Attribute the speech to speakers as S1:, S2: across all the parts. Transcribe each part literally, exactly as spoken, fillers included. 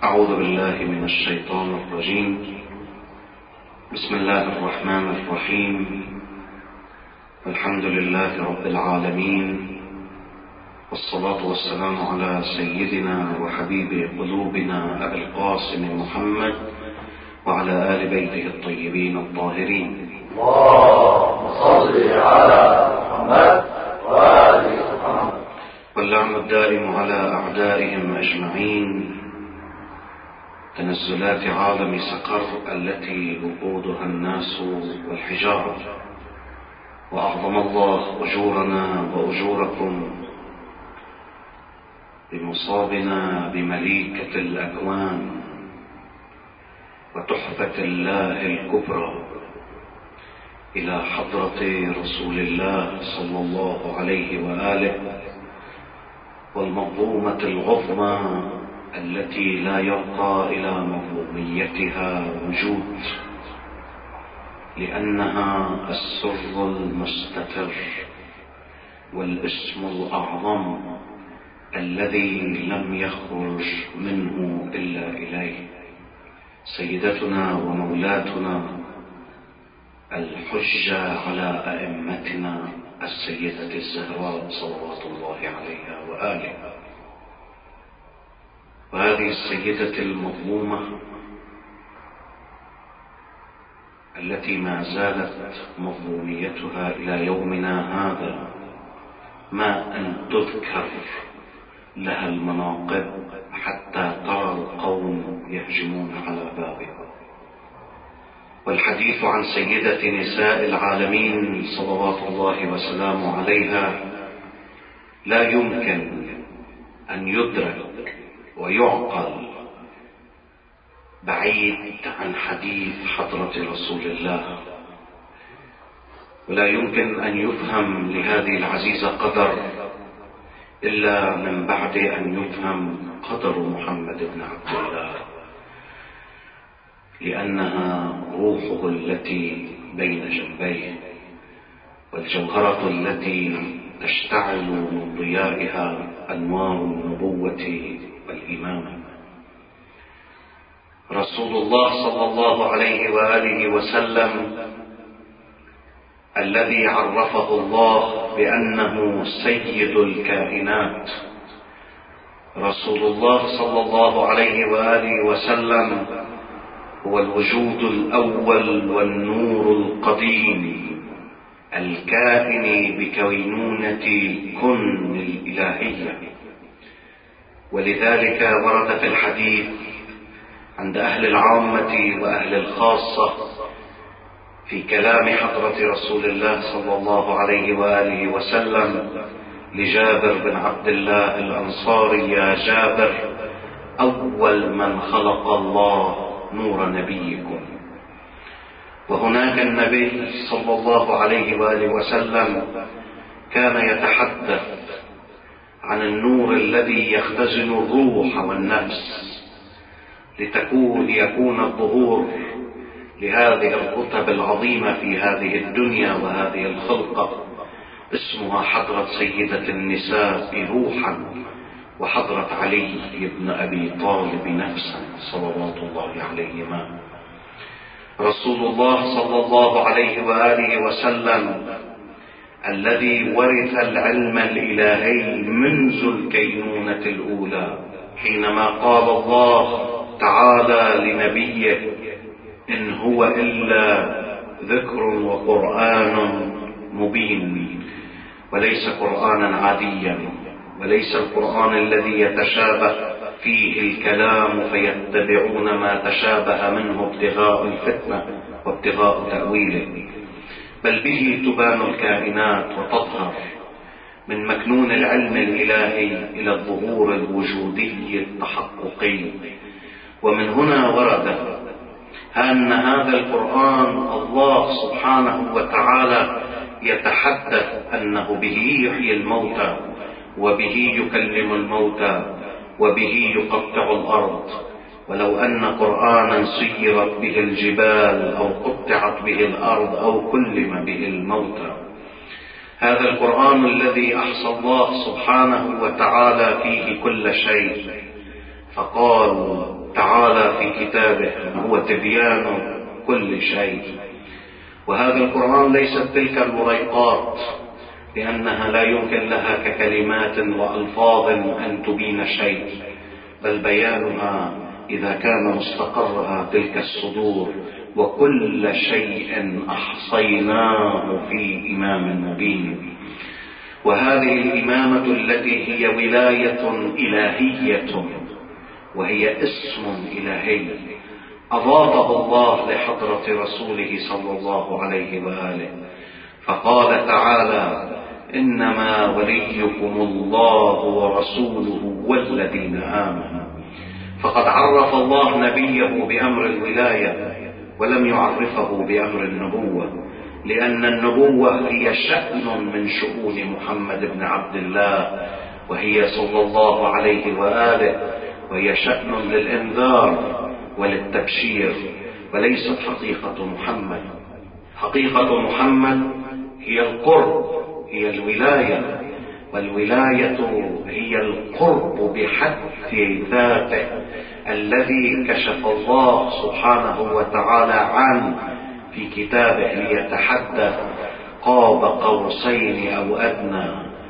S1: أعوذ بالله من الشيطان الرجيم. بسم الله الرحمن الرحيم. الحمد لله رب العالمين، والصلاة والسلام على سيدنا وحبيب قلوبنا أبي القاسم محمد وعلى آل بيته الطيبين الطاهرين.
S2: اللهم صل على محمد وآل محمد.
S1: واللعن الدائم على أعدائهم أجمعين. تنزلات عالم سقر التي وقودها الناس والحجارة، وأعظم الله أجورنا وأجوركم بمصابنا بمليكة الأكوان وتحفة الله الكبرى إلى حضرة رسول الله صلى الله عليه وآله، والمظلومة العظمى التي لا يرقى إلى مظلوميتها وجود، لأنها السر المستتر والاسم الأعظم الذي لم يخرج منه إلا إليه، سيدتنا ومولاتنا الحجة على أئمتنا السيدة الزهراء صلوات الله عليها وآلها. وهذه السيدة المظلومة التي ما زالت مظلوميتها إلى يومنا هذا، ما أن تذكر لها المناقب حتى ترى القوم يهجمون على بابها. والحديث عن سيدة نساء العالمين صلوات الله وسلامه عليها لا يمكن أن يدرك ويعقل بعيد عن حديث حضرة رسول الله، ولا يمكن أن يفهم لهذه العزيزة قدر إلا من بعد أن يفهم قدر محمد بن عبد الله، لأنها روحه التي بين جنبيه، والجوهرة التي تشتعل من ضيائها أنوار النبوة والإمامة. رسول الله صلى الله عليه وآله وسلم الذي عرفه الله بأنه سيد الكائنات، رسول الله صلى الله عليه وآله وسلم هو الوجود الأول والنور القديم الكائن بكينونة كن الإلهية. ولذلك ورد في الحديث عند أهل العامة وأهل الخاصة في كلام حضرة رسول الله صلى الله عليه وآله وسلم لجابر بن عبد الله الأنصاري: يا جابر، أول من خلق الله نور نبيكم. وهناك النبي صلى الله عليه وآله وسلم كان يتحدث عن النور الذي يختزن الروح والنفس لتكون ليكون الظهور لهذه الرتب العظيمة في هذه الدنيا وهذه الخلقة، اسمها حضرة سيدة النساء روحا، وحضرة علي بن أبي طالب نفسا صلوات الله عليهما. رسول الله صلى الله عليه وآله وسلم الذي ورث العلم الإلهي منذ الكينونة الأولى، حينما قال الله تعالى لنبيه: إن هو إلا ذكر وقرآن مبين. وليس قرآنا عاديا، وليس القرآن الذي يتشابه فيه الكلام فيتبعون ما تشابه منه ابتغاء الفتنة وابتغاء تأويله، بل به تبان الكائنات وتظهر من مكنون العلم الإلهي إلى الظهور الوجودي التحققي. ومن هنا ورد أن هذا القرآن الله سبحانه وتعالى يتحدث أنه به يحيي الموتى، وبه يكلم الموتى، وبه يقطع الأرض. ولو أن قرآنا سيرت به الجبال أو قطعت به الأرض أو كلم به الموتى. هذا القرآن الذي أحصى الله سبحانه وتعالى فيه كل شيء، فقالوا تعالى في كتابه هو تبيان كل شيء. وهذا القرآن ليست تلك الوريقات، لأنها لا يمكن لها ككلمات وألفاظ أن تبين شيء، بل بيانها إذا كان مستقرها تلك الصدور. وكل شيء أحصيناه في إمام مبين. وهذه الإمامة التي هي ولاية إلهية وهي اسم إلهي أضافه الله لحضرة رسوله صلى الله عليه وآله، فقال تعالى: إنما وليكم الله ورسوله والذين آمنوا. فقد عرف الله نبيه بأمر الولاية ولم يعرفه بأمر النبوة، لأن النبوة هي شأن من شؤون محمد بن عبد الله، وهي صلى الله عليه وآله، وهي شأن للإنذار وللتبشير، وليست حقيقة محمد. حقيقة محمد هي القرب، هي الولاية، والولاية هي القرب بحد ذاته الذي كشف الله سبحانه وتعالى عنه في كتابه ليتحدث قاب قوسين أو أدنى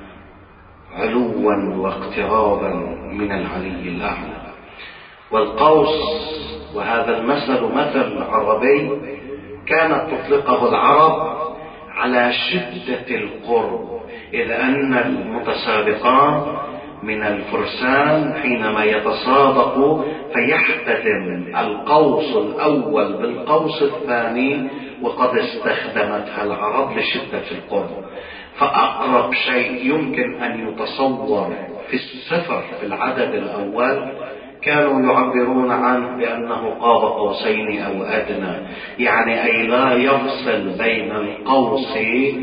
S1: علوا واقترابا من العلي الأعلى. والقوس، وهذا المثل مثل عربي كانت تطلقه العرب على شدة القرب، إذ أن المتسابقان من الفرسان حينما يتصادقوا فيحتدم القوس الأول بالقوس الثاني، وقد استخدمتها العرب لشدة القرب. فأقرب شيء يمكن أن يتصور في السفر في العدد الأول كانوا يعبرون عنه بأنه قاب قوسين أو أدنى، يعني أي لا يفصل بين القوس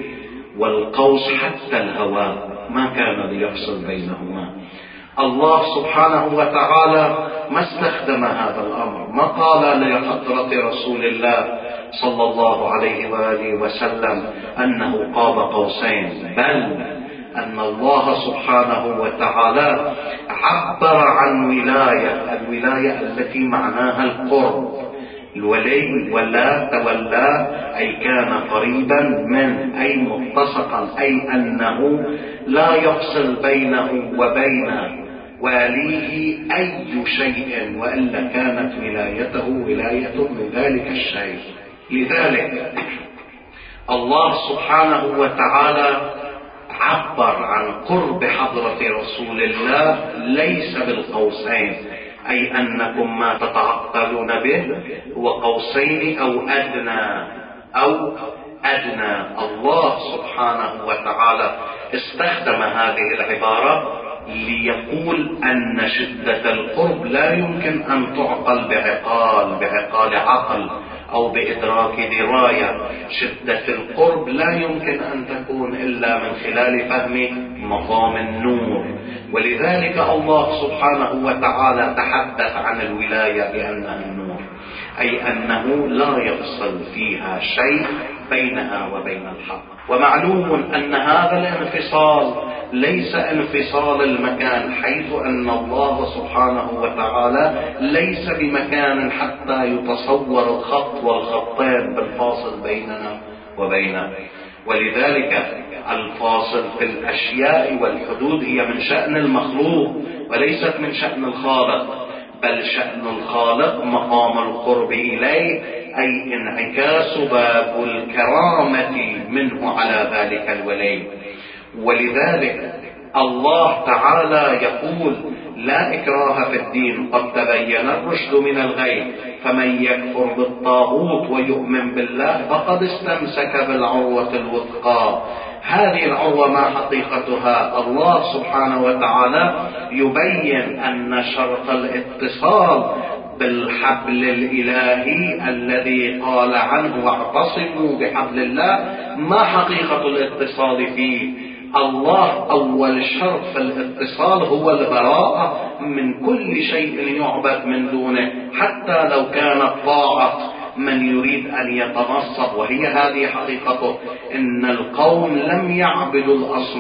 S1: والقوس حتى الهواء ما كان ليفصل بينهما. الله سبحانه وتعالى ما استخدم هذا الأمر، ما قال لحضرة رسول الله صلى الله عليه وآله وسلم أنه قاب قوسين، بل أن الله سبحانه وتعالى عبر عن ولاية، الولاية التي معناها القرب. الولي ولا تولى أي كان قريبا من، أي ملتصقا، أي أنه لا يفصل بينه وبين واليه أي شيء، وإلا كانت ولايته ولاية من ذلك الشيء. لذلك الله سبحانه وتعالى عبر عن قرب حضرة رسول الله ليس بالقوسين، أي أنكم ما تتعقلون به هو قوسين أو أدنى أو أدنى. الله سبحانه وتعالى استخدم هذه العبارة ليقول أن شدة القرب لا يمكن أن تعقل بعقال بعقال عقل أو بإدراك دراية. شدة القرب لا يمكن أن تكون إلا من خلال فهم مقام النور. ولذلك الله سبحانه وتعالى تحدث عن الولاية بأنها النور، أي أنه لا يفصل فيها شيء بينها وبين الحق. ومعلوم أن هذا الانفصال ليس انفصال المكان، حيث أن الله سبحانه وتعالى ليس بمكان حتى يتصور الخط والخطين بالفاصل بيننا وبينه. ولذلك الفاصل في الأشياء والحدود هي من شأن المخلوق وليست من شأن الخالق، بل شأن الخالق مقام القرب إليه، أي انعكاس باب الكرامة منه على ذلك الولي. ولذلك الله تعالى يقول: لا إكراه في الدين قد تبين الرشد من الغي، فمن يكفر بالطاغوت ويؤمن بالله فقد استمسك بالعروة الوثقى. هذه العروة ما حقيقتها؟ الله سبحانه وتعالى يبين أن شرط الاتصال بالحبل الإلهي الذي قال عنه: واعتصموا بحبل الله. ما حقيقة الاتصال فيه؟ الله أول شرط في الاتصال هو البراءة من كل شيء يعبد من دونه، حتى لو كانت طاعة من يريد أن يتنصب، وهي هذه حقيقته. إن القوم لم يعبدوا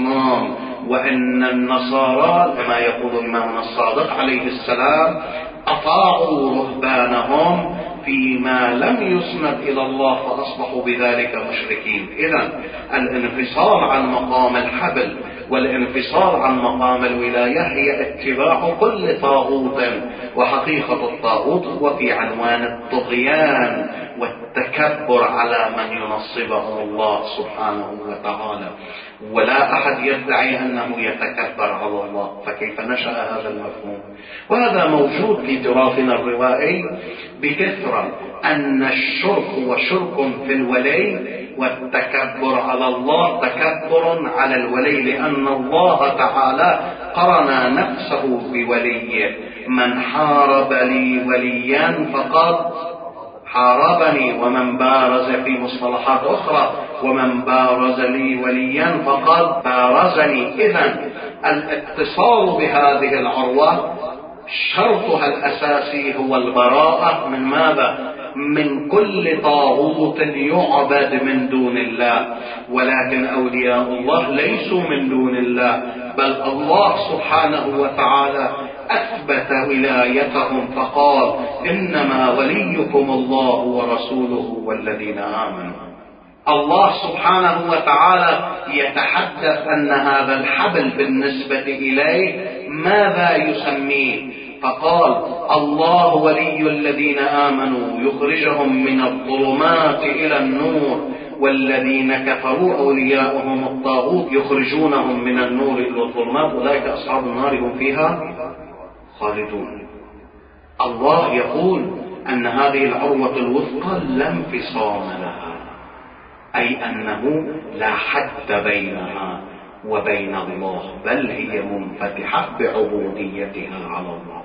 S1: الأصنام، وإن النصارى كما يقول إمامنا الصادق عليه السلام أطاعوا رهبانهم فيما لم يسند إلى الله فأصبحوا بذلك مشركين. إذن الانفصال عن مقام الحبل والانفصال عن مقام الولاية هي اتباع كل طاغوت، وحقيقة الطاغوت هو في عنوان الطغيان والتكبر على من ينصبه الله سبحانه وتعالى، ولا أحد يدعي أنه يتكبر على الله، فكيف نشأ هذا المفهوم؟ وهذا موجود في تراثنا الروائي بكثرة، أن الشرك هو شرك في الولي، والتكبر على الله تكبر على الولي، لأن الله تعالى قرن نفسه بوليه: من حارب لي وليا فقد حاربني، ومن بارز في مصطلحات أخرى: ومن بارز لي وليا فقد بارزني. إذن الاتصال بهذه العروة شرطها الأساسي هو البراءة من ماذا؟ من كل طاغوت يعبد من دون الله. ولكن أولياء الله ليسوا من دون الله، بل الله سبحانه وتعالى أثبت ولايتهم فقال: إنما وليكم الله ورسوله والذين آمنوا. الله سبحانه وتعالى يتحدث أن هذا الحبل بالنسبة إليه ماذا يسميه؟ فقال: الله ولي الذين آمنوا يخرجهم من الظلمات إلى النور، والذين كفروا أولياؤهم الطاغوت يخرجونهم من النور إلى الظلمات، أولئك أصحاب النار هم فيها خالدون. الله يقول أن هذه العروة الوثقى لا انفصام لها، أي أنه لا حد بينها وبين الله، بل هي منفتحة بعبوديتها على الله.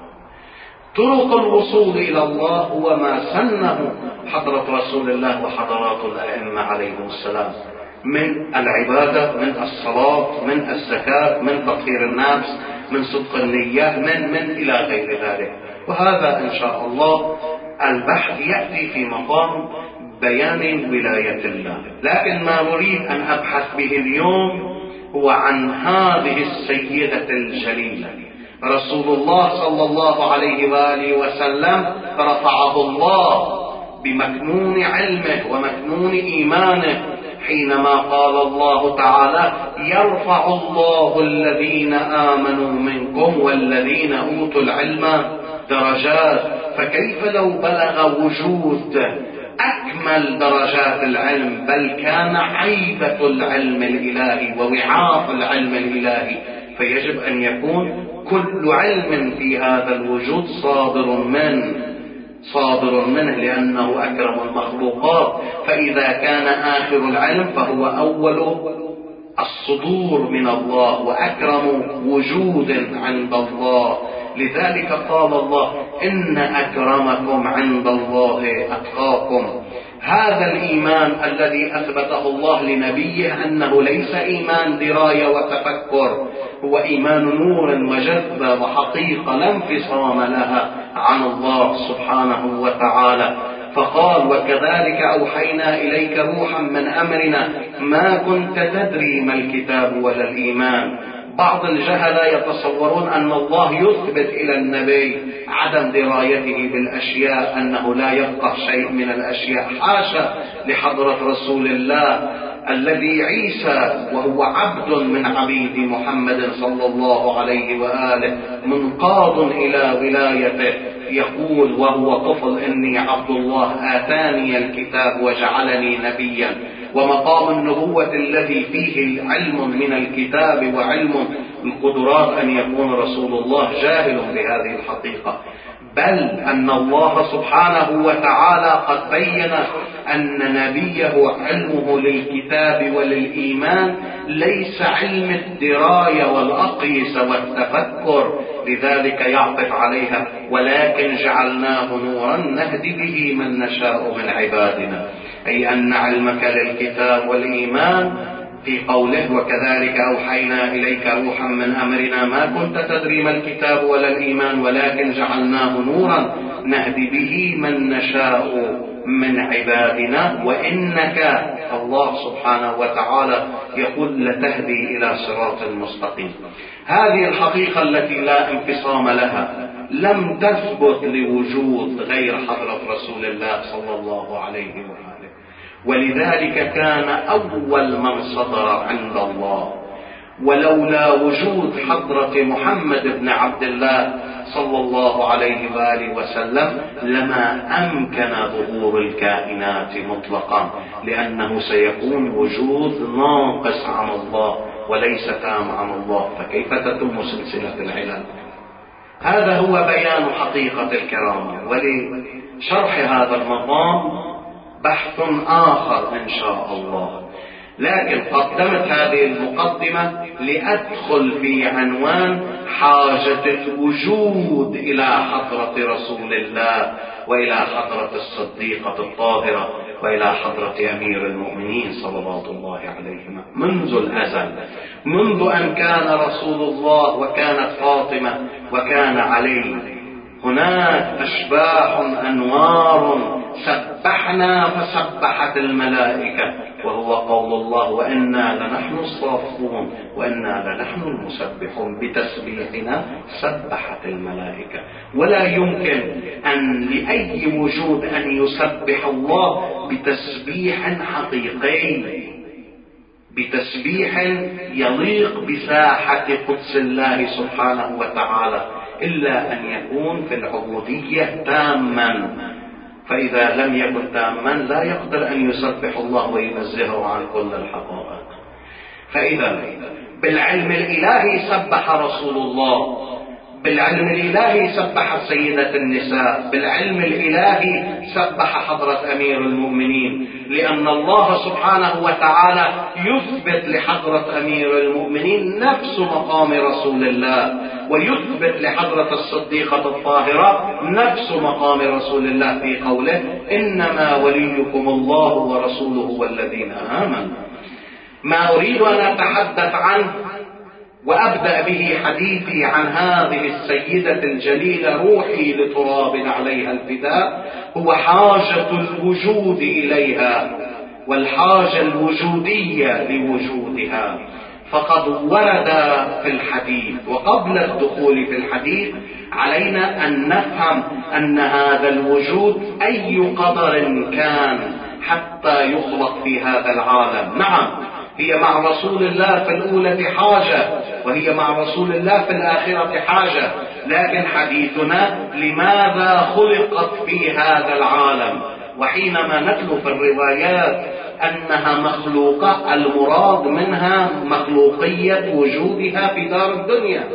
S1: طرق الوصول إلى الله هو ما سنه حضرة رسول الله وحضرات الأئمة عليهم السلام، من العبادة، من الصلاة، من الزكاة، من تطهير النفس، من صدق النية، من من إلى غير ذلك. وهذا إن شاء الله البحث يأتي في مقام بيان ولاية الله. لكن ما نريد أن أبحث به اليوم هو عن هذه السيدة الجليلة، رسول الله صلى الله عليه وآله وسلم رفعه الله بمكنون علمه ومكنون إيمانه، حينما قال الله تعالى: يرفع الله الذين آمنوا منكم والذين أوتوا العلم درجات. فكيف لو بلغ وجود أكمل درجات العلم، بل كان عيبة العلم الإلهي ووعاء العلم الإلهي، فيجب أن يكون كل علم في هذا الوجود صادر منه صادر منه لأنه أكرم المخلوقات. فإذا كان آخر العلم فهو أول الصدور من الله وأكرم وجود عند الله. لذلك قال الله: إن أكرمكم عند الله أتقاكم. هذا الإيمان الذي أثبته الله لنبيه أنه ليس إيمان دراية وتفكر، هو إيمان نور وجذبة وحقيقة لا انفصام لها عن الله سبحانه وتعالى. فقال: وكذلك أوحينا إليك روحا من أمرنا ما كنت تدري ما الكتاب ولا الإيمان. بعض الجهلة يتصورون أن الله يثبت إلى النبي عدم درايته بالأشياء، أنه لا يفقه شيء من الأشياء. حاشا لحضرة رسول الله الذي عيسى وهو عبد من عبيد محمد صلى الله عليه وآله منقاد إلى ولايته، يقول وهو طفل: إني عبد الله آتاني الكتاب وجعلني نبيا. ومقام النبوة الذي فيه علم من الكتاب وعلم القدرات أن يكون رسول الله جاهل بهذه الحقيقة، بل أن الله سبحانه وتعالى قد بين أن نبيه علمه للكتاب وللإيمان ليس علم الدراية والأقيس والتفكر، لذلك يعطف عليها: ولكن جعلناه نورا نهدي به من نشاء من عبادنا. أي أن علمك للكتاب والإيمان في قوله: وكذلك أوحينا إليك روحا من أمرنا ما كنت تدري ما الكتاب ولا الإيمان ولكن جعلناه نورا نهدي به من نشاء من عبادنا وإنك الله سبحانه وتعالى يقول: لتهدي إلى صراط مستقيم. هذه الحقيقة التي لا انفصام لها لم تثبت لوجود غير حضرة رسول الله صلى الله عليه وآله، ولذلك كان أول من صدر عند الله. ولولا وجود حضرة محمد بن عبد الله صلى الله عليه وآله وسلم لما أمكن ظهور الكائنات مطلقا، لأنه سيكون وجود ناقص عن الله وليس تام عن الله، فكيف تتم سلسلة العلل؟ هذا هو بيان حقيقة الكرامة. ولشرح هذا المقام بحث آخر إن شاء الله، لكن قدمت هذه المقدمة لأدخل في عنوان حاجة الوجود إلى حضرة رسول الله وإلى حضرة الصديقة الطاهرة وإلى حضرة أمير المؤمنين صلوات الله عليهما منذ الأزل، منذ أن كان رسول الله وكانت فاطمة وكان علي. هناك أشباح أنوار سبحنا فسبحت الملائكة، وهو قول الله وإنا لنحن الصافون وإنا لنحن المسبحون، بتسبيحنا سبحت الملائكة. ولا يمكن أن لأي وجود أن يسبح الله بتسبيح حقيقي، بتسبيح يليق بساحة قدس الله سبحانه وتعالى، إلا أن يكون في العبودية تاما. فإذا لم يكن تاما لا يقدر أن يسبح الله وينزهه عن كل الحقائق. فإذا بالعلم الإلهي سبح رسول الله، بالعلم الإلهي سبح سيدة النساء، بالعلم الإلهي سبح حضرة أمير المؤمنين، لأن الله سبحانه وتعالى يثبت لحضرة أمير المؤمنين نفس مقام رسول الله، ويثبت لحضرة الصديقة الطاهرة نفس مقام رسول الله في قوله إنما وليكم الله ورسوله والذين آمنوا. ما أريد أن أتحدث عنه وأبدأ به حديثي عن هذه السيدة الجليلة روحي لتراب عليها الفداء هو حاجة الوجود إليها والحاجة الوجودية لوجودها. فقد ورد في الحديث، وقبل الدخول في الحديث علينا أن نفهم أن هذا الوجود أي قدر كان حتى يخلق في هذا العالم. نعم، هي مع رسول الله في الأولى حاجة، وهي مع رسول الله في الآخرة حاجة، لكن حديثنا لماذا خلقت في هذا العالم؟ وحينما نتلو في الروايات أنها مخلوقة، المراد منها مخلوقية وجودها في دار الدنيا.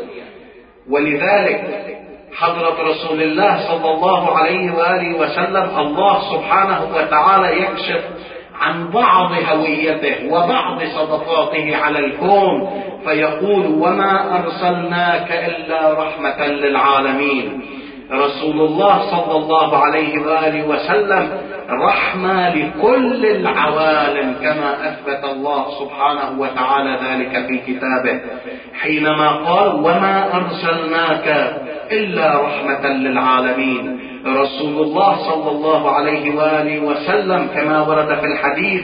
S1: ولذلك حضرة رسول الله صلى الله عليه وآله وسلم الله سبحانه وتعالى يكشف عن بعض هويته وبعض صدقاته على الكون، فيقول وما أرسلناك إلا رحمة للعالمين. رسول الله صلى الله عليه وآله وسلم رحمة لكل العوالم، كما أثبت الله سبحانه وتعالى ذلك في كتابه حينما قال وما أرسلناك إلا رحمة للعالمين. رسول الله صلى الله عليه وآله وسلم كما ورد في الحديث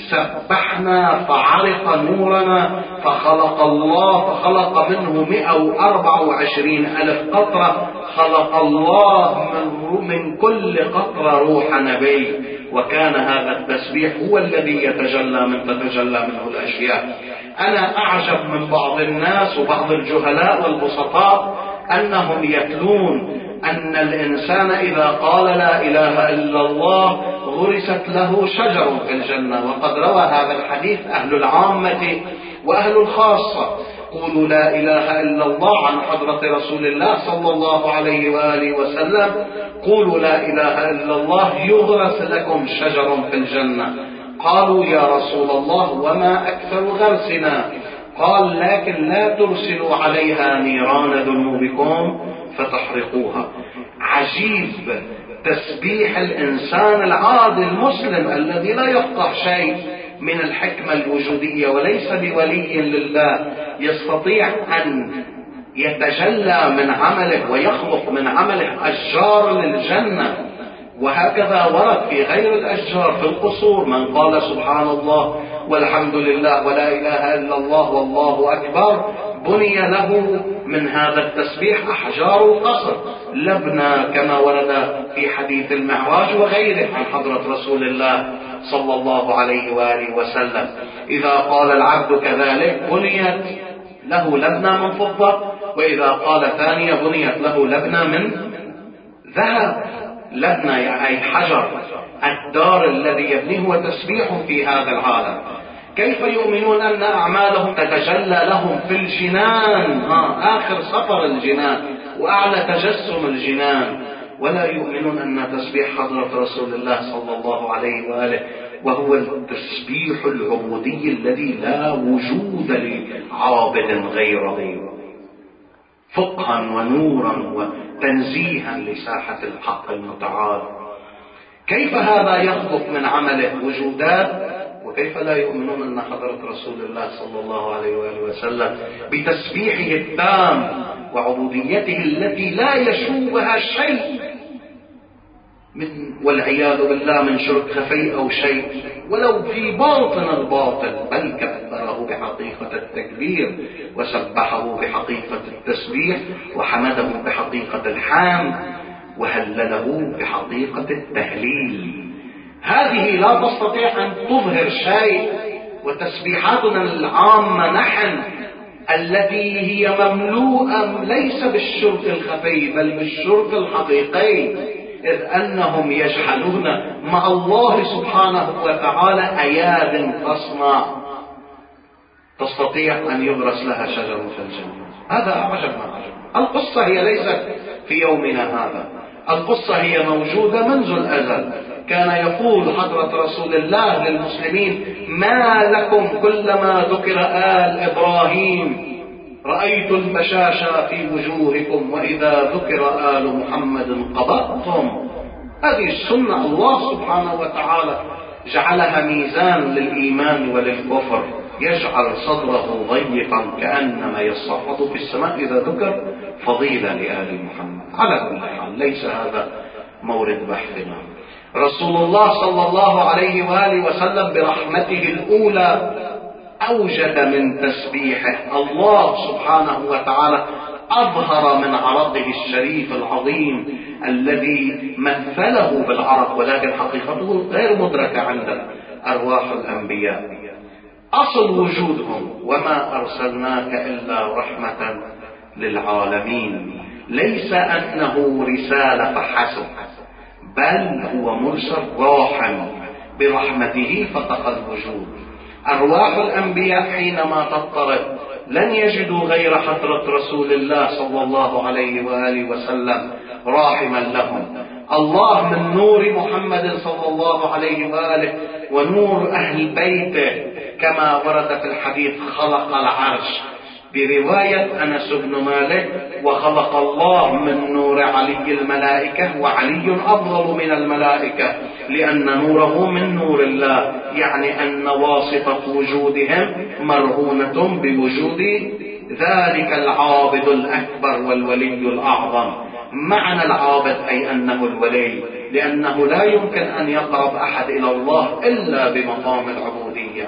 S1: سبحنا فعرق نورنا فخلق الله فخلق منه مئة وأربعة وعشرين ألف قطرة، خلق الله من, من كل قطرة روح نبي، وكان هذا التسبيح هو الذي يتجلى من تتجلى منه الأشياء. أنا أعجب من بعض الناس وبعض الجهلاء والبسطاء أنهم يتلون أن الإنسان إذا قال لا إله إلا الله غرست له شجر في الجنة، وقد روى هذا الحديث أهل العامة وأهل الخاصة. قولوا لا إله إلا الله عن حضرة رسول الله صلى الله عليه وآله وسلم، قولوا لا إله إلا الله يغرس لكم شجر في الجنة. قالوا يا رسول الله وما أكثر غرسنا؟ قال لكن لا ترسلوا عليها نيران ذنوبكم فتحرقوها. عجيب تسبيح الإنسان العادي المسلم الذي لا يفقه شيء من الحكمة الوجودية وليس بولي لله، يستطيع أن يتجلى من عمله ويخلق من عمله أشجار للجنة. وهكذا ورد في غير الأشجار في القصور من قال سبحان الله والحمد لله ولا إله إلا الله والله أكبر بني له من هذا التسبيح أحجار القصر، لبنى كما ورد في حديث المعراج وغيره عن حضرة رسول الله صلى الله عليه وآله وسلم. إذا قال العبد كذلك بنيت له لبنى من فضة، وإذا قال ثانية بنيت له لبنى من ذهب. لبنى أي حجر، الدار الذي يبنيه هو تسبيح في هذا العالم. كيف يؤمنون أن أعمالهم تتجلى لهم في الجنان، ها آخر سطر الجنان وأعلى تجسم الجنان، ولا يؤمنون أن تسبيح حضرة رسول الله صلى الله عليه وآله وهو التسبيح العبودي الذي لا وجود لعابد غيره، فقها ونورا وتنزيها لساحة الحق المتعال. كيف هذا يخلق من عمله وجودات، وكيف لا يؤمنون أن حضرة رسول الله صلى الله عليه وآله وسلم بتسبيحه التام وعبوديته التي لا يشوبها شيء من والعياذ بالله من شرك خفي أو شيء ولو في باطن الباطل، بل كبره بحقيقة التكبير وسبحه بحقيقة التسبيح وحمده بحقيقة الحمد وهلله بحقيقة التهليل. هذه لا تستطيع أن تظهر شيء، وتسبيحاتنا العامة نحن التي هي مملوءة ليس بالشرك الخفي بل بالشرك الحقيقي، إذ أنهم يجحلون مع الله سبحانه وتعالى أياد تصنع تستطيع أن يغرس لها شجر في الجنة. هذا أعجب ما أعجب. القصة هي ليست في يومنا هذا، القصة هي موجودة منذ الأزل. كان يقول حضرة رسول الله للمسلمين: ما لكم كلما ذكر آل إبراهيم رأيت البشاشة في وجوهكم وإذا ذكر آل محمد قبضتم. هذه السنة الله سبحانه وتعالى جعلها ميزان للإيمان وللكفر، يجعل صدره ضيقا كأنما يصعد في السماء إذا ذكر فضيلة لآل محمد. على كل حال ليس هذا مورد بحثنا. رسول الله صلى الله عليه وآله وسلم برحمته الأولى أوجد من تسبيحه. الله سبحانه وتعالى أظهر من عرقه الشريف العظيم الذي مثله بالعرق، ولكن حقيقته غير مدركة عند أرواح الأنبياء. أصل وجودهم: وما أرسلناك إلا رحمة للعالمين. ليس أنه رسالة فحسب، بل هو مرسل راحم برحمته فطق الوجود. أرواح الأنبياء حينما تضطرب لن يجدوا غير حضرة رسول الله صلى الله عليه وآله وسلم راحما لهم. الله من نور محمد صلى الله عليه وآله ونور أهل بيته كما ورد في الحديث خلق العرش برواية أنس بن مالك: وخلق الله من نور علي الملائكة، وعلي أفضل من الملائكة لأن نوره من نور الله، يعني أن واسطة وجودهم مرهونة بوجود ذلك العابد الأكبر والولي الأعظم. معنى العابد أي أنه الولي، لأنه لا يمكن أن يقرب أحد إلى الله إلا بمقام العبودية.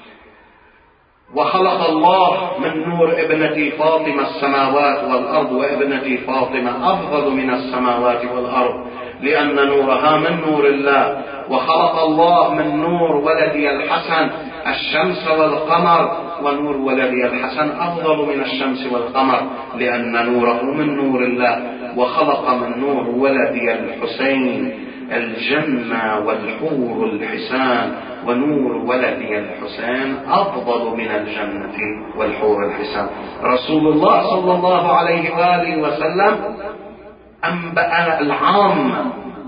S1: وخلق الله من نور ابنتي فاطمة السماوات والأرض، وابنتي فاطمة أفضل من السماوات والأرض لأن نورها من نور الله. وخلق الله من نور ولدي الحسن الشمس والقمر، ونور ولدي الحسن أفضل من الشمس والقمر لأن نوره من نور الله. وخلق من نور ولدي الحسين الجنة والحور الحسان، ونور ولدي الحسين أفضل من الجنة والحور الحسان. رسول الله صلى الله عليه وآله وسلم أنبأ العامة،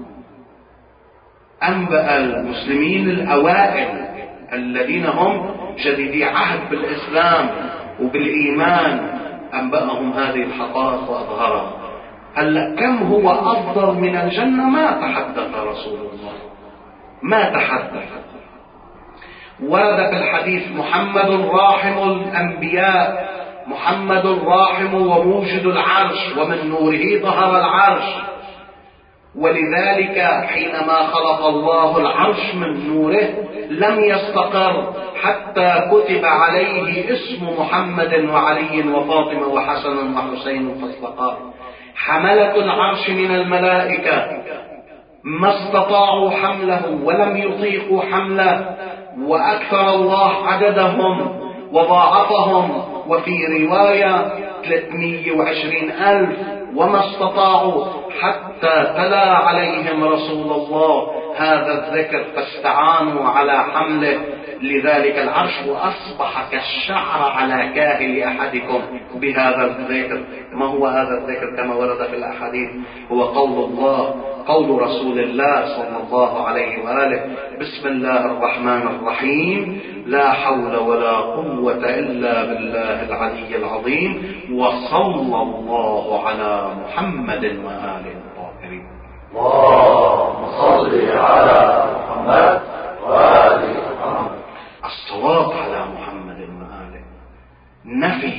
S1: أنبأ المسلمين الأوائل الذين هم جديدي عهد بالإسلام وبالإيمان، أنبأهم هذه الحقائق وأظهرها. هل كم هو أفضل من الجنة؟ ما تحدث رسول الله، ما تحدث. ورد في الحديث: محمد راحم الأنبياء، محمد راحم وموجد العرش، ومن نوره ظهر العرش. ولذلك حينما خلق الله العرش من نوره لم يستقر حتى كتب عليه اسم محمد وعلي وفاطمة وحسن وحسين فاستقر. حملة العرش من الملائكة ما استطاعوا حمله ولم يطيقوا حمله، وأكثر الله عددهم وضاعفهم، وفي رواية ثلاثمائة وعشرين ألف، وما استطاعوا حتى تلا عليهم رسول الله هذا الذكر فاستعانوا على حمله. لذلك العرش أصبح كالشعر على كاهل أحدكم بهذا الذكر. ما هو هذا الذكر كما ورد في الأحاديث؟ هو قول الله، قول رسول الله صلى الله عليه وآله: بسم الله الرحمن الرحيم، لا حول ولا قوة إلا بالله العلي العظيم، وصلى الله على محمد وآله الطاهرين.
S2: اللهم صل على محمد وآل محمد.
S1: الصلاة على محمد وآله نفي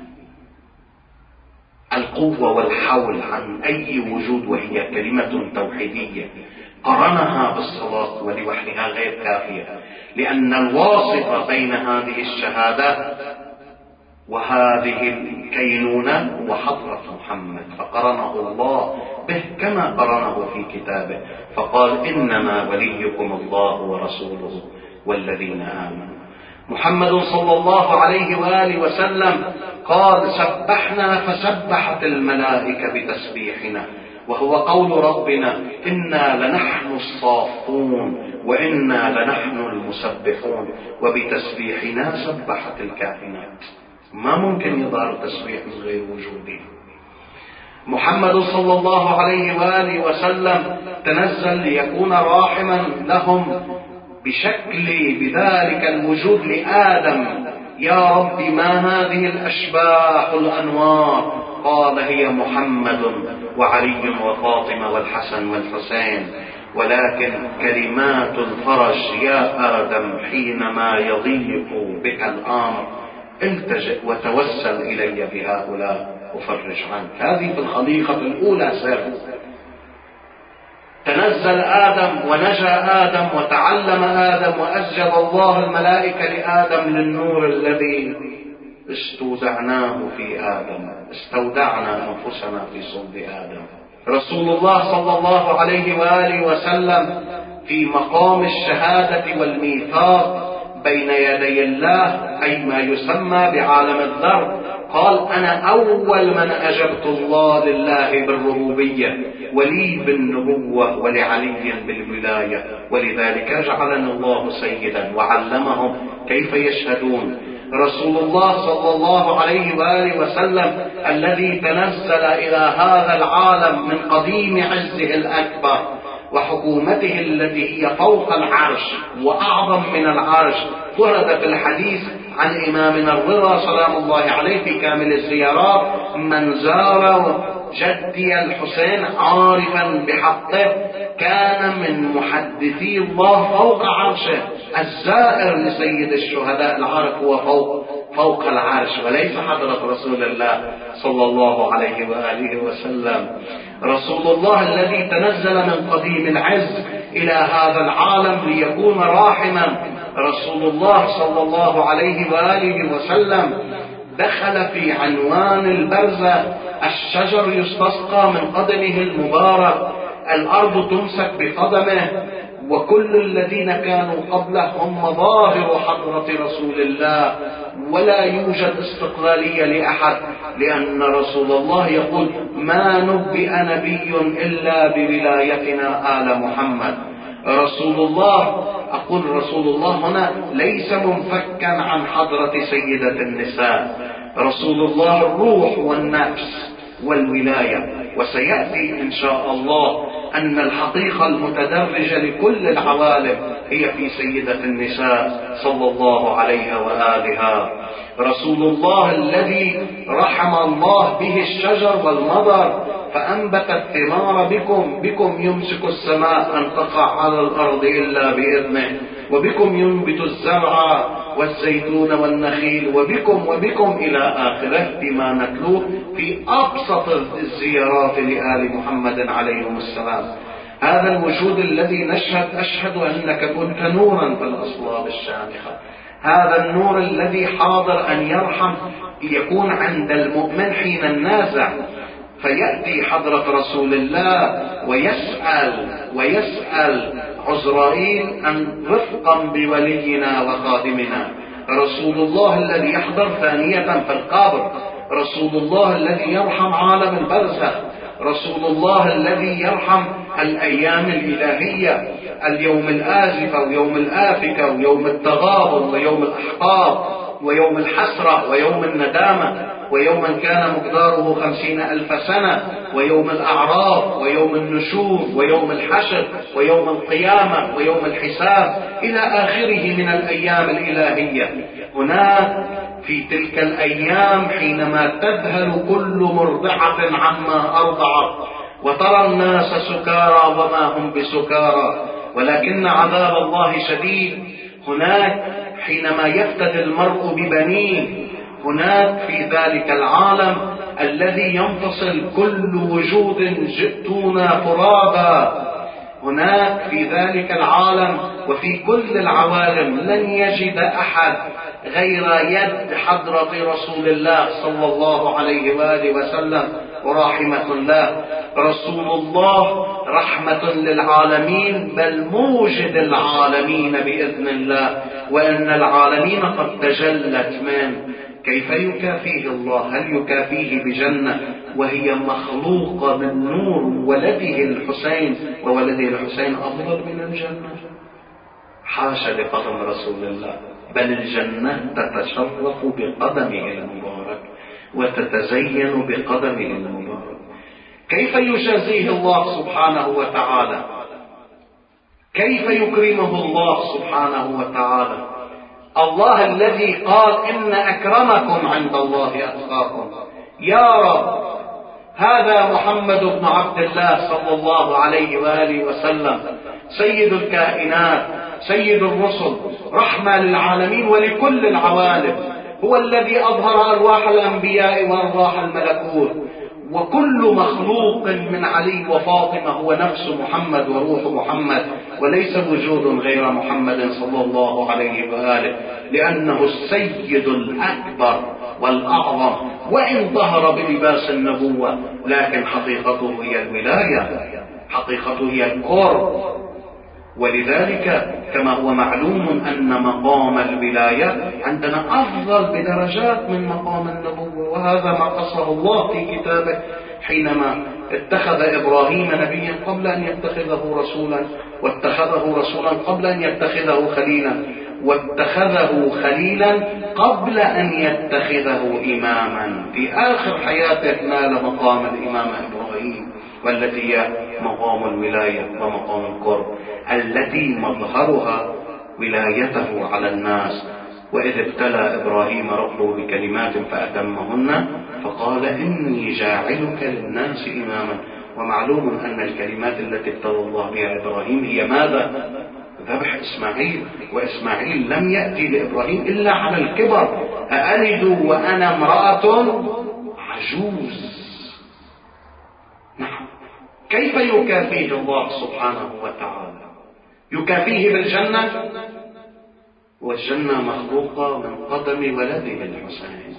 S1: القوة والحول عن أي وجود، وهي كلمة توحيدية قرنها بالصلاة، ولوحدها غير كافية، لأن الواسطة بين هذه الشهادات وهذه الكينونة وحضرة محمد، فقرنه الله به كما قرنه في كتابه، فقال: إنما وليكم الله ورسوله والذين آمنوا. محمد صلى الله عليه وآله وسلم قال: سبحنا فسبحت الملائكة بتسبيحنا، وهو قول ربنا: إنا لنحن الصافون وإنا لنحن المسبحون، وبتسبيحنا سبحت الكائنات. ما ممكن يظهر تسبيح من غير وجوده. محمد صلى الله عليه وآله وسلم تنزل ليكون راحما لهم بشكل بذلك الوجود لآدم: يا رب ما هذه الأشباح الأنوار؟ قال: هي محمد وعلي وفاطمة والحسن والحسين، ولكن كلمات الفرج يا آدم حينما يضيق بك الأمر التجئ وتوسل إلي بهؤلاء أفرج عنك. هذه في الخليقة الأولى سر. تنزل آدم ونجا آدم وتعلم آدم وأسجد الله الملائكة لآدم للنور الذي استودعناه في آدم، استودعنا أنفسنا في صلب آدم. رسول الله صلى الله عليه وآله وسلم في مقام الشهادة والميثاق بين يدي الله، أي ما يسمى بعالم الذر، قال: أنا أول من أجبت الله لله بالربوبية، ولي بالنبوة، ولعلي بالولاية، ولذلك جعلنا الله سيدا وعلمهم كيف يشهدون. رسول الله صلى الله عليه وآله وسلم الذي تنزل إلى هذا العالم من قديم عزه الأكبر وحكومته التي هي فوق العرش وأعظم من العرش، ورد في الحديث عن إمامنا الرضا سلام الله عليه في كامل الزيارات: من زار جدي الحسين عارفا بحقه كان من محدثي الله فوق عرشه. الزائر لسيد الشهداء العارف هو فوق فوق العرش، وليس حضرة رسول الله صلى الله عليه وآله وسلم. رسول الله الذي تنزل من قديم العز إلى هذا العالم ليكون راحما، رسول الله صلى الله عليه وآله وسلم دخل في عنوان البرزة: الشجر يستسقى من قدمه المبارك، الأرض تمسك بقدمه، وكل الذين كانوا قبله هم مظاهر حضرة رسول الله، ولا يوجد استقلالية لأحد، لأن رسول الله يقول: ما نبئ نبي إلا بولايتنا آل محمد. رسول الله، أقول رسول الله هنا ليس منفكا عن حضرة سيدة النساء، رسول الله الروح والنفس والولاية. وسيأتي إن شاء الله أن الحقيقة المتدرجة لكل العوالم هي في سيدة النساء صلى الله عليها وآلها. رسول الله الذي رحم الله به الشجر والمضر فأنبت الثمار بكم، بكم يمسك السماء أن تقع على الأرض إلا بإذنه، وبكم ينبت الزرع والزيتون والنخيل وبكم وبكم إلى آخره بما نتلوه في أبسط الزيارات لآل محمد عليهم السلام. هذا الوجود الذي نشهد أشهد أنك كنت نورا في الأصلاب الشامخة، هذا النور الذي حاضر أن يرحم يكون عند المؤمن حين النازع، فيأتي حضرة رسول الله ويسأل ويسأل عزرائيل أن رفقا بولينا وخادمنا، رسول الله الذي يحضر ثانية في القبر، رسول الله الذي يرحم عالم البرزخ، رسول الله الذي يرحم الأيام الإلهية، اليوم الآزفة ويوم الآفكة ويوم التغابن ويوم الأحقاب ويوم الحسرة ويوم الندامة، ويوما كان مقداره خمسين ألف سنة، ويوم الأعراض ويوم النشور ويوم الحشر ويوم القيامة ويوم الحساب إلى آخره من الأيام الإلهية. هناك في تلك الأيام حينما تذهل كل مرضعة عما أرضعت وترى الناس سكارى وما هم بسكارى ولكن عذاب الله شديد، هناك حينما يفتدي المرء ببنيه، هناك في ذلك العالم الذي ينفصل كل وجود جئتونا فرادا، هناك في ذلك العالم وفي كل العوالم لن يجد أحد غير يد حضرة رسول الله صلى الله عليه وآله وسلم ورحمة الله. رسول الله رحمة للعالمين بل موجد العالمين بإذن الله، وإن العالمين قد تجلت منه. كيف يكافيه الله؟ هل يكافيه بجنة وهي مخلوقة من نور ولده الحسين، وولده الحسين أفضل من الجنة؟ حاشا لقدم رسول الله، بل الجنة تتشرف بقدمه المبارك وتتزين بقدمه المبارك. كيف يجازيه الله سبحانه وتعالى؟ كيف يكرمه الله سبحانه وتعالى؟ الله الذي قال إن أكرمكم عند الله أتقاكم. يا رب، هذا محمد بن عبد الله صلى الله عليه وآله وسلم سيد الكائنات، سيد الرسل، رحمة للعالمين ولكل العوالم، هو الذي أظهر أرواح الأنبياء وأرواح الملكوت، وكل مخلوق من علي وفاطمة هو نفس محمد وروح محمد، وليس وجود غير محمد صلى الله عليه وآله، لأنه السيد الأكبر والأعظم، وإن ظهر بلباس النبوة لكن حقيقته هي الولاية، حقيقته هي القرب. ولذلك كما هو معلوم أن مقام الولاية عندنا أفضل بدرجات من مقام النبوة، وهذا ما قصه الله في كتابه حينما اتخذ إبراهيم نبيا قبل أن يتخذه رسولا، واتخذه رسولا قبل أن يتخذه خليلا، واتخذه خليلا قبل أن يتخذه إماما. في آخر حياته نال مقام الإمام إبراهيم، والتي هي مقام الولاية ومقام القرب، التي مظهرها ولايته على الناس. وإذ ابتلى إبراهيم ربه بكلمات فأتمهن فقال إني جاعلك للناس إماما. ومعلوم أن الكلمات التي ابتلى الله بها إبراهيم هي ماذا؟ ذبح إسماعيل، وإسماعيل لم يأتي لإبراهيم إلا على الكبر، أألد وأنا امرأة عجوز. نعم، كيف يكافيه الله سبحانه وتعالى؟ يكافيه بالجنة، والجنة مخلوقة من قدم ولده الحسين.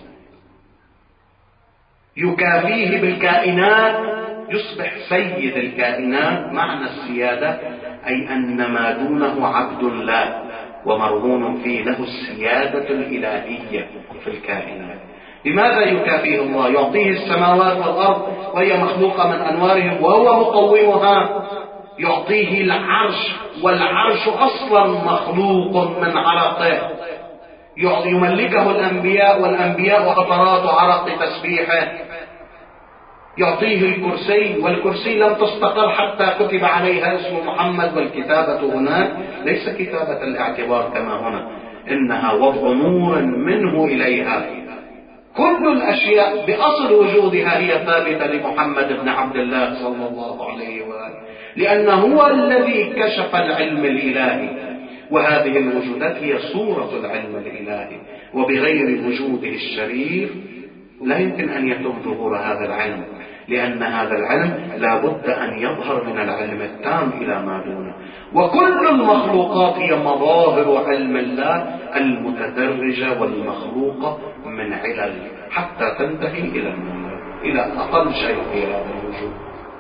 S1: يكافيه بالكائنات، يصبح سيد الكائنات. معنى السيادة أي أن ما دونه عبد الله ومرهون فيه، له السيادة الإلهية في الكائنات. لماذا يكافيه الله؟ يعطيه السماوات والأرض وهي مخلوقة من أنوارهم وهو مقومها، يعطيه العرش والعرش أصلا مخلوق من عرقه، يملكه الأنبياء والأنبياء قطرات عرق تسبيحه، يعطيه الكرسي والكرسي لم تستقر حتى كتب عليها اسم محمد، والكتابة هناك ليس كتابة الاعتبار كما هنا، إنها وضع نور منه إليها. كل الأشياء بأصل وجودها هي ثابتة لمحمد بن عبد الله صلى الله عليه وآله، لأنه هو الذي كشف العلم الإلهي، وهذه الوجودات هي صورة العلم الإلهي، وبغير وجوده الشريف لا يمكن أن يتم ظهور هذا العلم، لأن هذا العلم لا بد أن يظهر من العلم التام إلى ما دونه. وكل المخلوقات هي مظاهر علم الله المتدرجة والمخلوقة من علل حتى تنتهي إلى النور، إلى أقل شيء في هذا الوجود.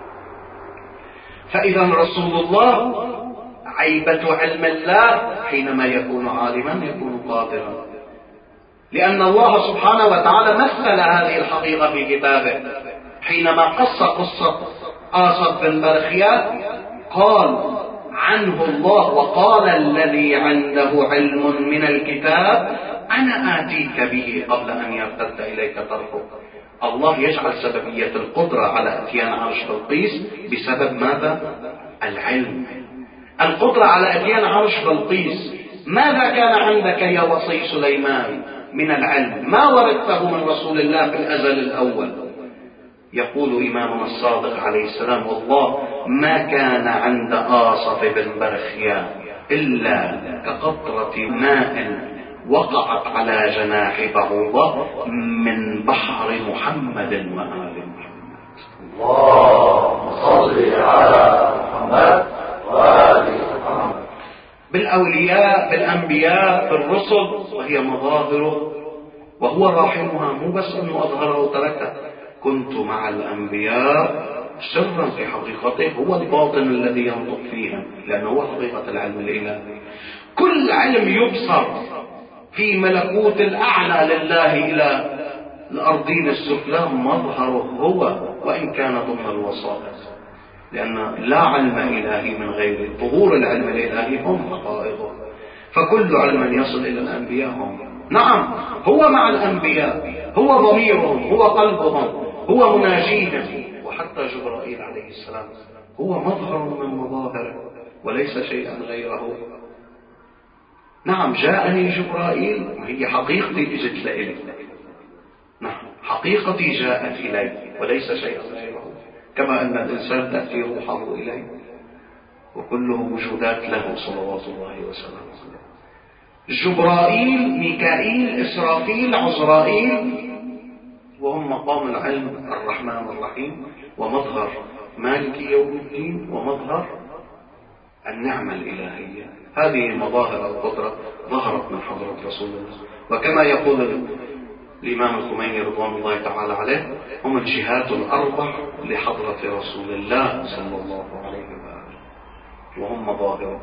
S1: فإذا رسول الله عيبة علم الله حينما يكون عالما يكون قادرا، لأن الله سبحانه وتعالى مثل هذه الحقيقة في كتابه حينما قص قصة آصف بن برخيا، قال عنه الله: وقال الذي عنده علم من الكتاب أنا آتيك به قبل أن يرتد إليك طرفك. الله يجعل سببية القدرة على أتيان عرش بلقيس بسبب ماذا؟ العلم. القدرة على أتيان عرش بلقيس. ماذا كان عندك يا وصي سليمان من العلم؟ ما ورثته من رسول الله في الأزل الأول؟ يقول إمامنا الصادق عليه السلام: والله ما كان عند آصف بن برخيا إلا كقطرة ماء وقعت على جناح بعوضة من بحر محمد وآل محمد.
S2: اللهم صل على محمد وآل محمد.
S1: بالأولياء، بالأنبياء، بالرسل، وهي مظاهره، وهو راحمها، مو بس أنه أظهره وتركه. كنت مع الأنبياء سرا في حقيقته، هو الباطن الذي ينطق فيها، لأنه هو حقيقة العلم الإلهي. كل علم يبصر في ملكوت الأعلى لله إلى الأرضين السفلى مظهره هو، وإن كان ضمن الوسائط، لأن لا علم إلهي من غير ظهور العلم الإلهي هم حقائقه. فكل علم يصل إلى الأنبياء هم. نعم، هو مع الأنبياء، هو ضميرهم، هو قلبهم، هو مناجيهم. وحتى جبرائيل عليه السلام هو مظهر من مظاهره وليس شيئا غيره. نعم، جاءني جبرائيل، هي حقيقتي اجت لإلي. نعم، حقيقتي جاءت إلي وليس شيئا غيره، كما أن الإنسان تأتي روحه إليه، وكله وجودات له صلوات الله وسلامه. جبرائيل، ميكائيل، إسرافيل، عزرائيل، وهم مقام العلم الرحمن الرحيم، ومظهر مالك يوم الدين، ومظهر النعمة الإلهية. هذه مظاهر القدرة ظهرت من حضرة رسول الله. وكما يقول الإمام الخميني رضوان الله تعالى عليه: هم الجهات الأربع لحضرة رسول الله صلى الله عليه وآله، وهم مظاهر.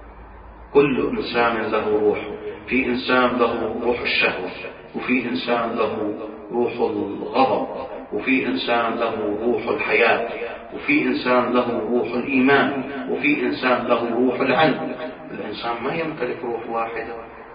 S1: كل إنسان له روح، في إنسان له روح الشهوة، وفي إنسان له روح الغضب، وفي إنسان له روح الحياة، وفي إنسان له روح الإيمان، وفي إنسان له روح العلم. الإنسان ما يمتلك روح واحدة،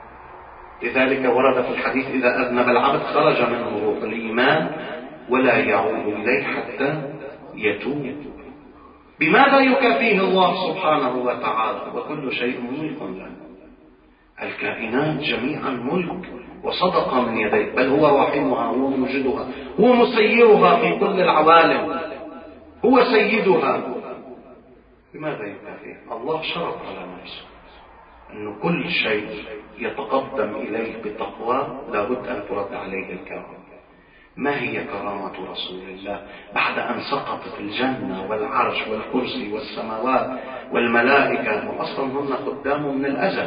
S1: لذلك ورد في الحديث: إذا أذنب العبد خرج منه روح الإيمان ولا يعود إليه حتى يتوب. بماذا يكافيه الله سبحانه وتعالى؟ وكل شيء ملك له. الكائنات جميعا ملك وصدقة من يديه، بل هو راحمها، هو موجدها، هو مسيرها في كل العوالم، هو سيدها. بماذا يكافيه؟ الله شرط على نفسه أن كل شيء يتقدم إليه بتقوى لابد أن ترد عليه الكرامة. ما هي كرامة رسول الله بعد أن سقطت الجنة والعرش والكرسي والسماوات والملائكة، وأصلا هن خدامه من الأزل؟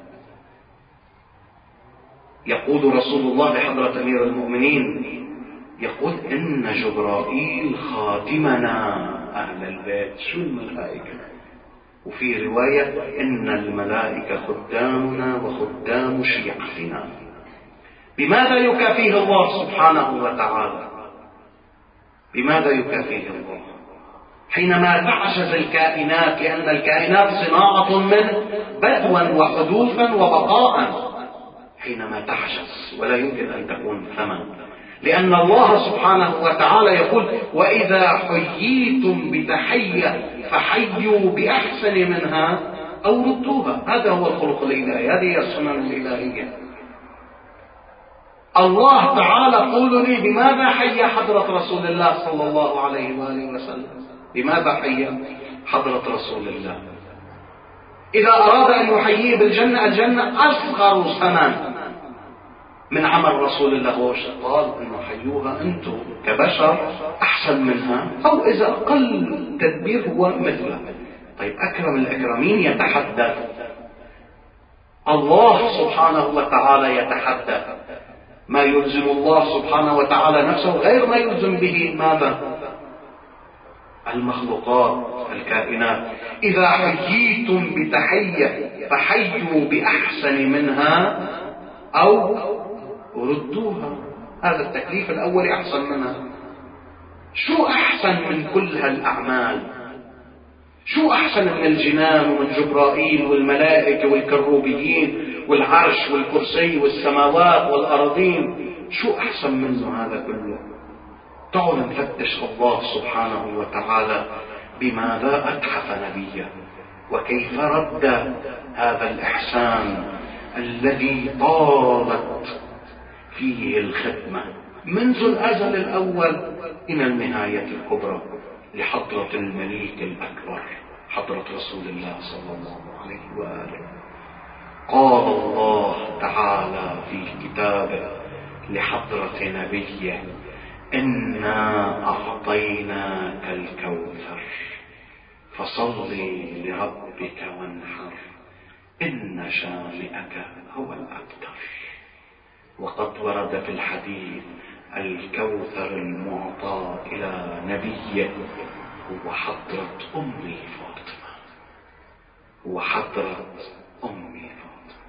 S1: يقول رسول الله لحضرة أمير المؤمنين، يقول: إن جبرائيل خادمنا أهل البيت. شو الملائكة؟ وفي رواية: إن الملائكة خدامنا وخدام شيعتنا. بماذا يكافيه الله سبحانه وتعالى؟ بماذا يكافيه الله حينما تعجز الكائنات؟ لأن الكائنات صناعة من بدوا وحدوثا وبقاء. حينما تعجز ولا يمكن أن تكون ثمن، لأن الله سبحانه وتعالى يقول: وإذا حييتم بتحية فحيوا بأحسن منها أو ردوها. هذا هو الخلق الإلهي، هذه هي السنن الإلهية. الله تعالى قول لي: بماذا حيا حضرة رسول الله صلى الله عليه وآله وسلم؟ بماذا حيا حضرة رسول الله؟ إذا أراد أن يحييه بالجنة، الجنة أصغر ثمن من عمل رسول الله، وش قال أنه حيوها أنتم كبشر أحسن منها، أو إذا أقل تدبير هو مثله. طيب أكرم الأكرمين يتحدث، الله سبحانه وتعالى يتحدث، ما يلزم الله سبحانه وتعالى نفسه غير ما يلزم به ماذا؟ المخلوقات الكائنات. إذا حييتم بتحية فحيوا بأحسن منها أو ردوها. هذا التكليف الأول أحسن منها. شو أحسن من كل هالأعمال؟ شو أحسن من الجنان ومن جبرائيل والملائكة والكروبيين والعرش والكرسي والسماوات والأرضين؟ شو أحسن منه هذا كله؟ تعالوا نفتش الله سبحانه وتعالى بماذا أتحف نبيه، وكيف رد هذا الإحسان الذي طالت فيه الخدمة منذ الأزل الأول إلى النهاية الكبرى لحضرة الملك الأكبر، حضرة رسول الله صلى الله عليه وآله. قال الله تعالى في كتابه لحضرة نبيه: إنا أعطيناك الكوثر فصل لربك وانحر إن شانئك هو الأبتر. وقد ورد في الحديث الكوثر المعطى إلى نبيه هو حضرة أمي فاطمة، هو حضرة أمي فاطمة.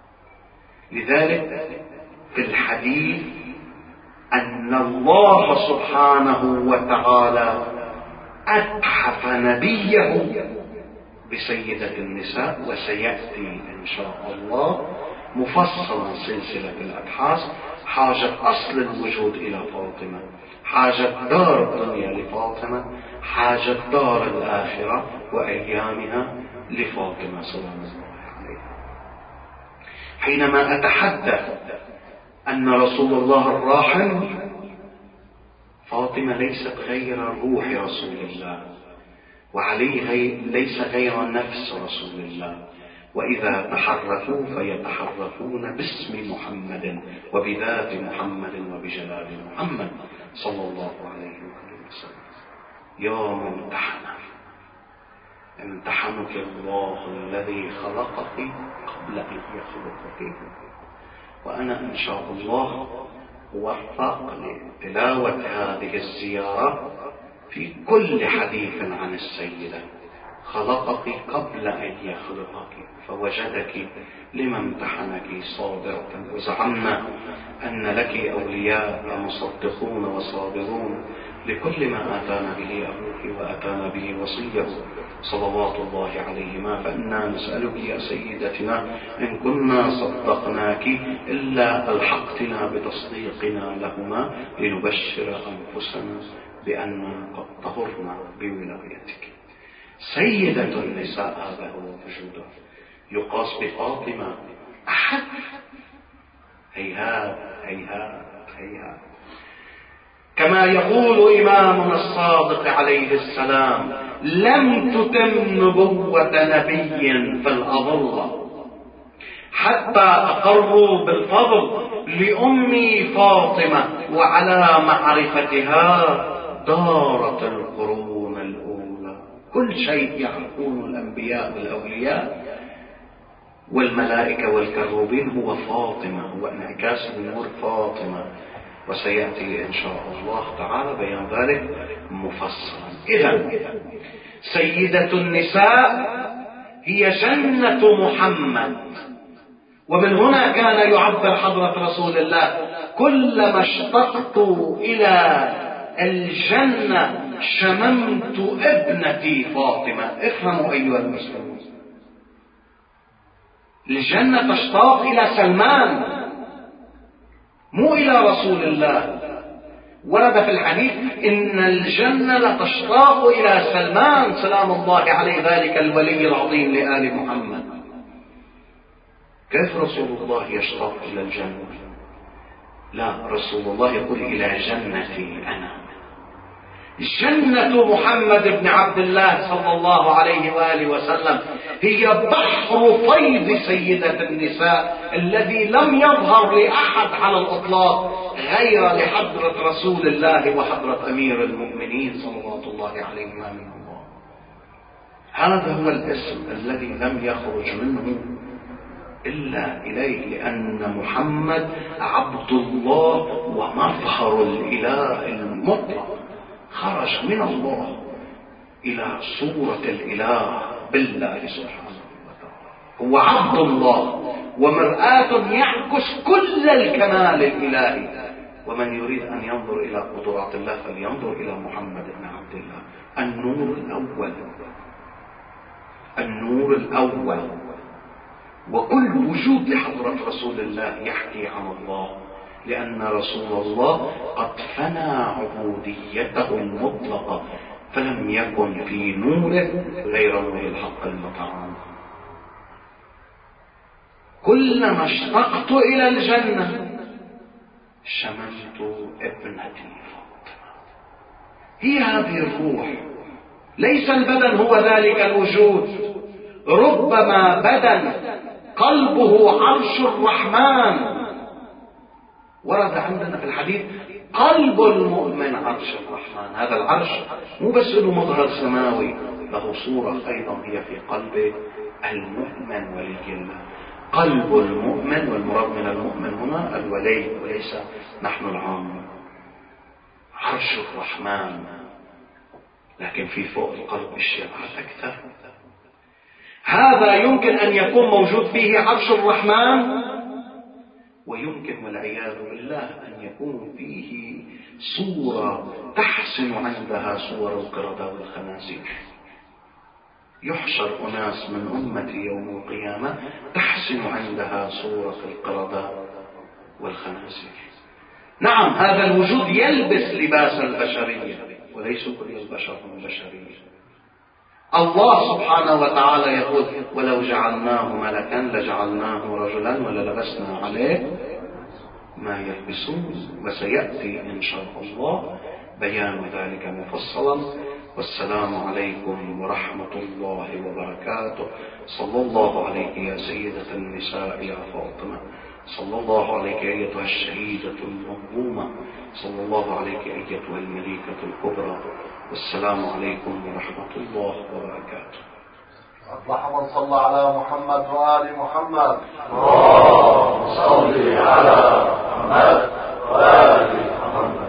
S1: لذلك في الحديث أن الله سبحانه وتعالى أتحف نبيه بسيدة النساء، وسيأتي إن شاء الله مفصلا سلسلة الأبحاث. حاجة أصل الوجود إلى فاطمة، حاجة دار الدنيا لفاطمة، حاجة دار الآخرة وأيامها لفاطمة سلام الله عليها. حينما أتحدث أن رسول الله الراحل فاطمة ليست غير روح رسول الله، وعليه ليس غير نفس رسول الله، وإذا تحركوا فيتحركون باسم محمد وبذات محمد وبجلال محمد صلى الله عليه وسلم. يا ممتحنة، امتحنك الله الذي خلقك قبل أن يخلقك، وأنا إن شاء الله أوفق لتلاوة هذه الزيارة في كل حديث عن السيدة. خلقك قبل أن يخلقك فوجدك لما امتحنك صابرة، وزعمنا أن لك أولياء مصدقون وصابرون لكل ما آتانا به أبوك وآتانا به وصيه صلوات الله عليهما. فإنا نسألك يا سيدتنا إن كنا صدقناك إلا ألحقتنا بتصديقنا لهما لنبشر أنفسنا بأننا قد طهرنا بولايتك. سيدة النساء هذا هو وجوده، يقاس بفاطمة أحد؟ هيهات هيهات هيهات. كما يقول إمامنا الصادق عليه السلام: لم تتم نبوة نبي في الأضلة حتى أقروا بالفضل لأمي فاطمة، وعلى معرفتها دارت القرون الأولى. كل شيء يعرفون الأنبياء والأولياء والملائكة والكروبين هو فاطمة، هو انعكاس نور فاطمة، وسيأتي إن شاء الله تعالى بيان ذلك مفصلا. إذن سيدة النساء هي جنة محمد، ومن هنا كان يعبر حضرة رسول الله: كلما اشتقت إلى الجنة شممت ابنتي فاطمة. افهموا أيها المسلمون، الجنة تشتاق إلى سلمان مو إلى رسول الله. ورد في الحديث إن الجنة لتشتاق إلى سلمان سلام الله عليه، ذلك الولي العظيم لآل محمد. كيف رسول الله يشتاق إلى الجنة؟ لا، رسول الله يقول إلى جنتي أنا، جنة محمد بن عبد الله صلى الله عليه وآله وسلم هي بحر فيض سيدة النساء الذي لم يظهر لأحد على الإطلاق غير لحضرة رسول الله وحضرة أمير المؤمنين صلوات الله عليهما من الله. هذا هو الاسم الذي لم يخرج منه إلا إليه، لأن محمد عبد الله ومظهر الإله المطلق، خرج من الله إلى صورة الإله بالله سبحانه وتعالى. هو عبد الله ومرآة يعكس كل الكمال الإلهي، ومن يريد أن ينظر إلى قدرات الله فلينظر إلى محمد بن عبد الله، النور الأول، النور الأول. وكل وجود لحضرة رسول الله يحكي عن الله، لأن رسول الله قد فنى عبوديته المطلقة، فلم يكن في نوره غير نور الحق المتعال. كلما اشتقت إلى الجنة شممت ابنتي فاطمة. هي هذه الروح، ليس البدن هو ذلك الوجود. ربما بدن قلبه عرش الرحمن. ورد عندنا في الحديث قلب المؤمن عرش الرحمن. هذا العرش مو بس له مظهر سماوي، له صورة أيضا هي في قلب المؤمن ولي الله. قلب المؤمن، والمراد من المؤمن هنا الولي وليس نحن العام. عرش الرحمن، لكن في فوق القلب اشياء أكثر. هذا يمكن أن يكون موجود فيه عرش الرحمن، ويمكن والعياذ بالله أن يكون فيه صورة تحسن عندها صور القردة والخنازير. يحشر أناس من أمتي يوم القيامة تحسن عندها صورة القردة والخنازير. نعم، هذا الوجود يلبس لباس البشرية، وليس كل البشر هم بشرية. الله سبحانه وتعالى يقول ولو جعلناه ملكا لجعلناه رجلا وللبسنا عليه ما يلبسون. وسيأتي إن شاء الله بيان ذلك مفصلا. والسلام عليكم ورحمة الله وبركاته. صلى الله عليك يا سيدة النساء يا فاطمة، صلى الله عليك أيتها الشهيدة المظلومة، صلى الله عليك أيتها المليكة الكبرى. والسلام عليكم ورحمة الله وبركاته.
S2: أصبح من صلى على محمد وآل محمد. اللهم صل على محمد وآل محمد.